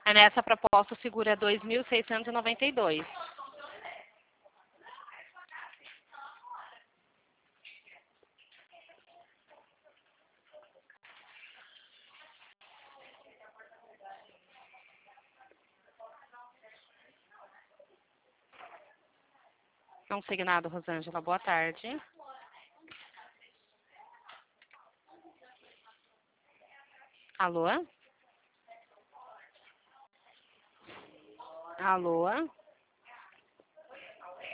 Nessa proposta o seguro é 2.692. Consignado, Rosângela. Boa tarde. Alô? Alô?